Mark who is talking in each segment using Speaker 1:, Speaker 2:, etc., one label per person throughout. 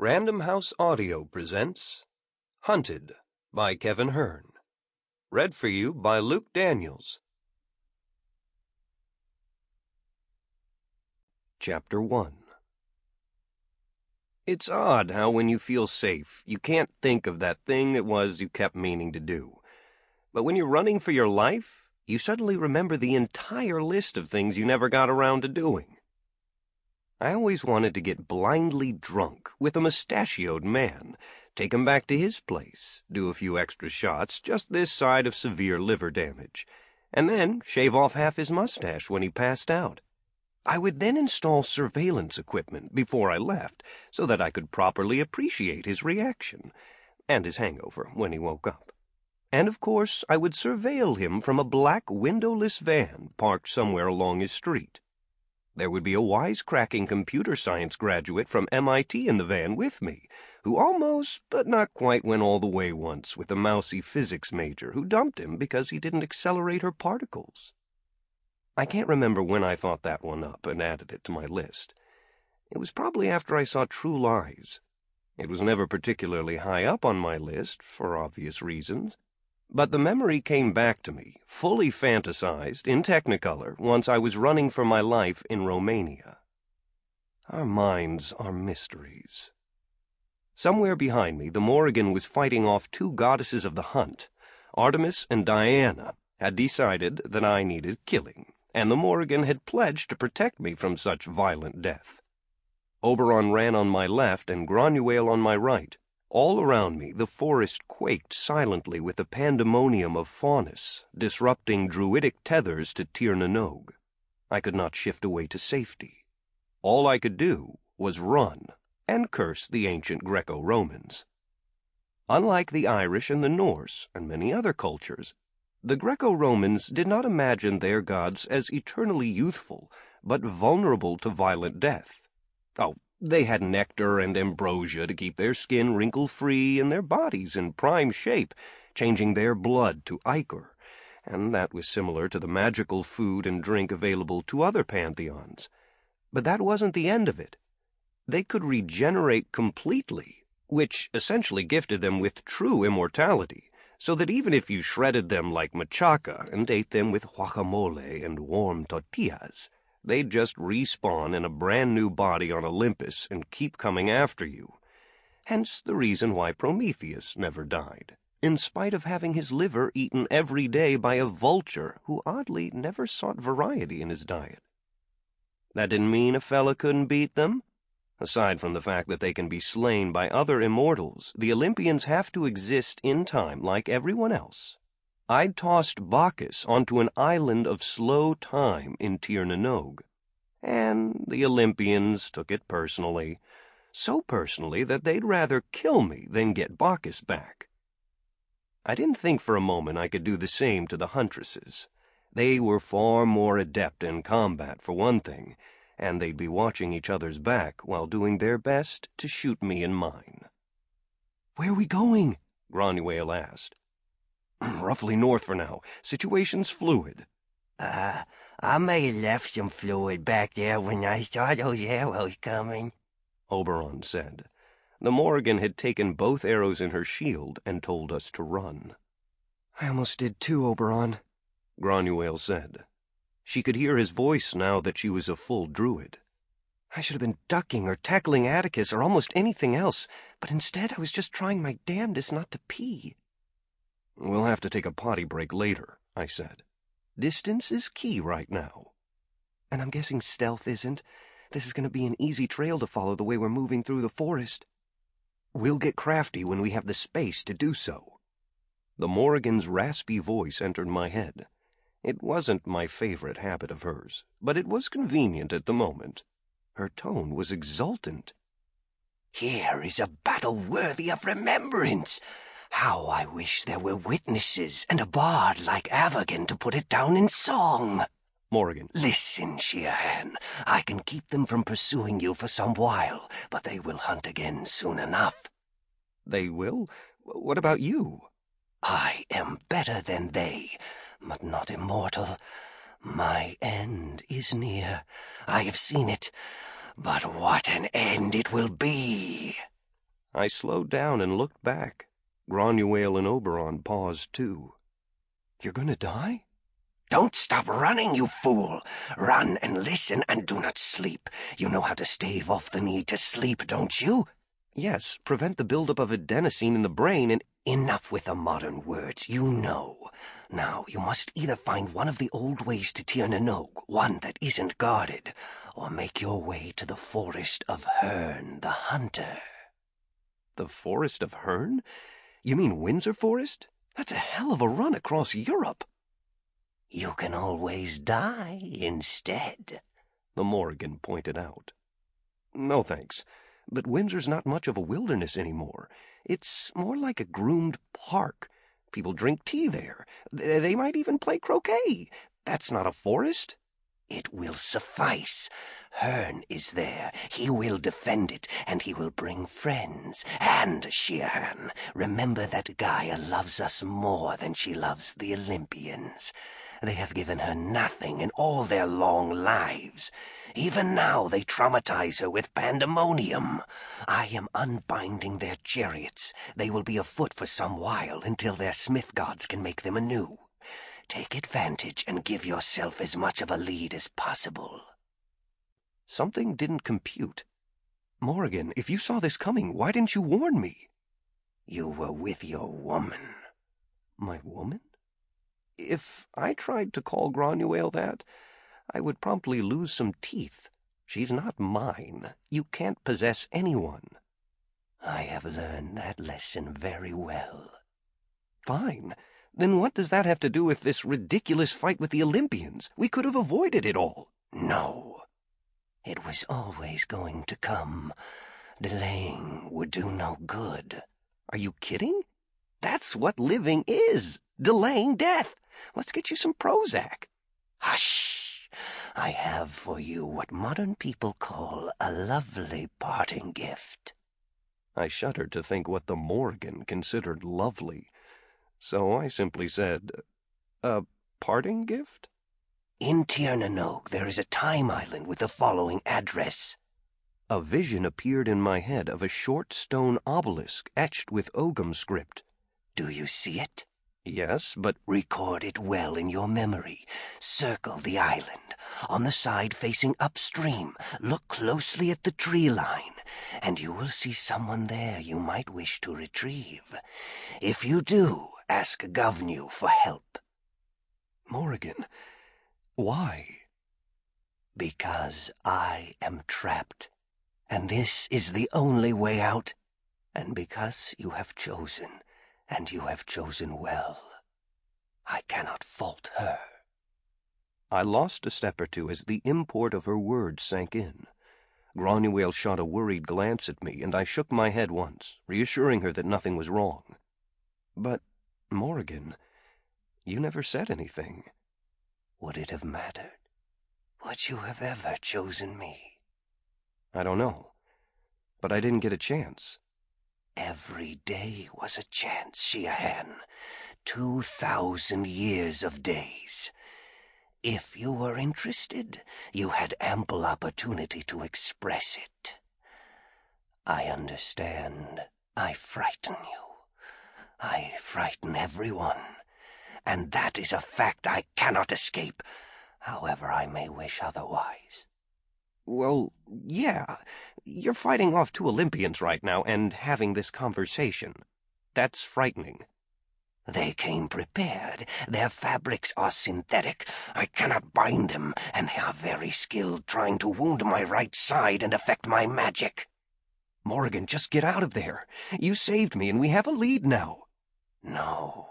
Speaker 1: Random House Audio presents Hunted by Kevin Hearn. Read for you by Luke Daniels. Chapter 1. It's odd how when you feel safe, you can't think of that thing it was you kept meaning to do. But when you're running for your life, you suddenly remember the entire list of things you never got around to doing. I always wanted to get blindly drunk with a mustachioed man, take him back to his place, do a few extra shots just this side of severe liver damage, and then shave off half his mustache when he passed out. I would then install surveillance equipment before I left so that I could properly appreciate his reaction and his hangover when he woke up. And of course, I would surveil him from a black windowless van parked somewhere along his street. There would be a wisecracking computer science graduate from MIT in the van with me, who almost, but not quite, went all the way once with a mousy physics major who dumped him because he didn't accelerate her particles. I can't remember when I thought that one up and added it to my list. It was probably after I saw True Lies. It was never particularly high up on my list, for obvious reasons. But the memory came back to me, fully fantasized, in Technicolor, once I was running for my life in Romania. Our minds are mysteries. Somewhere behind me, the Morrigan was fighting off two goddesses of the hunt. Artemis and Diana had decided that I needed killing, and the Morrigan had pledged to protect me from such violent death. Oberon ran on my left and Granuaile on my right. All around me, the forest quaked silently with a pandemonium of faunus, disrupting druidic tethers to Tir na Nog. I could not shift away to safety. All I could do was run and curse the ancient Greco-Romans. Unlike the Irish and the Norse and many other cultures, the Greco-Romans did not imagine their gods as eternally youthful, but vulnerable to violent death. They had nectar and ambrosia to keep their skin wrinkle-free and their bodies in prime shape, changing their blood to ichor, and that was similar to the magical food and drink available to other pantheons. But that wasn't the end of it. They could regenerate completely, which essentially gifted them with true immortality, so that even if you shredded them like machaca and ate them with guacamole and warm tortillas, they'd just respawn in a brand-new body on Olympus and keep coming after you. Hence the reason why Prometheus never died, in spite of having his liver eaten every day by a vulture who oddly never sought variety in his diet. That didn't mean a fella couldn't beat them. Aside from the fact that they can be slain by other immortals, the Olympians have to exist in time like everyone else. I'd tossed Bacchus onto an island of slow time in Tir na Nog, and the Olympians took it personally, so personally that they'd rather kill me than get Bacchus back. I didn't think for a moment I could do the same to the huntresses. They were far more adept in combat, for one thing, and they'd be watching each other's back while doing their best to shoot me in mine. "Where are we going?" Granuaile asked. "Roughly north for now. Situation's fluid."
Speaker 2: I may have left some fluid back there when I saw those arrows coming,"
Speaker 1: Oberon said. The Morrigan had taken both arrows in her shield and told us to run.
Speaker 3: "I almost did too, Oberon,"
Speaker 1: Granuaile said. She could hear his voice now that she was a full druid.
Speaker 3: "I should have been ducking or tackling Atticus or almost anything else, but instead I was just trying my damnedest not to pee."
Speaker 1: "We'll have to take a potty break later," I said. "Distance is key right now."
Speaker 3: "And I'm guessing stealth isn't. This is going to be an easy trail to follow the way we're moving through the forest."
Speaker 1: "We'll get crafty when we have the space to do so." The Morrigan's raspy voice entered my head. It wasn't my favorite habit of hers, but it was convenient at the moment. Her tone was exultant.
Speaker 2: "Here is a battle worthy of remembrance. How I wish there were witnesses and a bard like Avagan to put it down in song.
Speaker 1: Morrigan.
Speaker 2: Listen, Sheerhan, I can keep them from pursuing you for some while, but they will hunt again soon enough."
Speaker 1: "They will? What about you?"
Speaker 2: "I am better than they, but not immortal. My end is near. I have seen it, but what an end it will be."
Speaker 1: I slowed down and looked back. Granuaile and Oberon paused too.
Speaker 3: "You're going to die?"
Speaker 2: "Don't stop running, you fool! Run and listen and do not sleep. You know how to stave off the need to sleep, don't you?"
Speaker 1: "Yes, prevent the buildup of adenosine in the brain and—"
Speaker 2: "Enough with the modern words, you know. Now, you must either find one of the old ways to Tir na Nog, one that isn't guarded, or make your way to the Forest of Herne the Hunter."
Speaker 1: The Forest of Herne? You mean Windsor Forest? That's a hell of a run across Europe.
Speaker 2: "You can always die instead,"
Speaker 1: the Morrigan pointed out. "No, thanks. But Windsor's not much of a wilderness anymore. It's more like a groomed park. People drink tea there. They might even play croquet. That's not a forest."
Speaker 2: "It will suffice. Herne is there. He will defend it, and he will bring friends. And, Shirhan, remember that Gaia loves us more than she loves the Olympians. They have given her nothing in all their long lives. Even now they traumatize her with pandemonium. I am unbinding their chariots. They will be afoot for some while until their smith gods can make them anew. Take advantage and give yourself as much of a lead as possible."
Speaker 1: Something didn't compute. "Morrigan, if you saw this coming, why didn't you warn me?"
Speaker 2: "You were with your woman."
Speaker 1: "My woman?" If I tried to call Granuaile that, I would promptly lose some teeth. She's not mine. You can't possess anyone.
Speaker 2: "I have learned that lesson very well."
Speaker 1: "Fine. Then what does that have to do with this ridiculous fight with the Olympians? We could have avoided it all."
Speaker 2: "No. It was always going to come. Delaying would do no good."
Speaker 1: "Are you kidding? That's what living is. Delaying death. Let's get you some Prozac."
Speaker 2: "Hush! I have for you what modern people call a lovely parting gift."
Speaker 1: I shuddered to think what the Morrigan considered lovely. So I simply said, "A parting gift?"
Speaker 2: "In Tir na Nog there is a time island with the following address."
Speaker 1: A vision appeared in my head of a short stone obelisk etched with Ogham script.
Speaker 2: "Do you see it?"
Speaker 1: "Yes, but—"
Speaker 2: "Record it well in your memory. Circle the island. On the side facing upstream, look closely at the tree line, and you will see someone there you might wish to retrieve. If you do, ask Gavnu for help."
Speaker 1: "Morrigan, why?"
Speaker 2: "Because I am trapped, and this is the only way out, and because you have chosen, and you have chosen well. I cannot fault her."
Speaker 1: I lost a step or two as the import of her words sank in. Granuaile shot a worried glance at me, and I shook my head once, reassuring her that nothing was wrong. "But, Morrigan, you never said anything."
Speaker 2: "Would it have mattered? Would you have ever chosen me?"
Speaker 1: "I don't know. But I didn't get a chance."
Speaker 2: "Every day was a chance, Shirhan. 2,000 years of days. If you were interested, you had ample opportunity to express it. I understand. I frighten you. I frighten everyone. And that is a fact I cannot escape, however I may wish otherwise."
Speaker 1: "Well, yeah. You're fighting off 2 Olympians right now and having this conversation. That's frightening."
Speaker 2: "They came prepared. Their fabrics are synthetic. I cannot bind them, and they are very skilled trying to wound my right side and affect my magic."
Speaker 1: "Morrigan, just get out of there. You saved me, and we have a lead now."
Speaker 2: "No.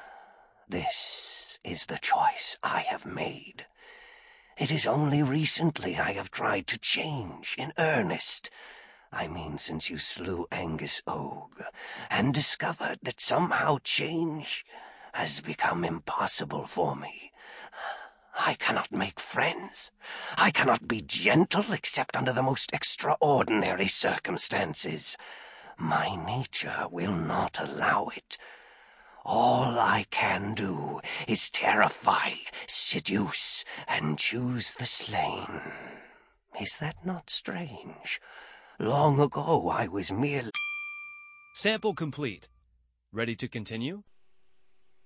Speaker 2: This is the choice I have made. It is only recently I have tried to change in earnest. I mean since you slew Angus Og, and discovered that somehow change has become impossible for me. I cannot make friends. I cannot be gentle except under the most extraordinary circumstances. My nature will not allow it. All I can do is terrify, seduce, and choose the slain. Is that not strange? Long ago I was merely..."
Speaker 4: Sample complete. Ready to continue?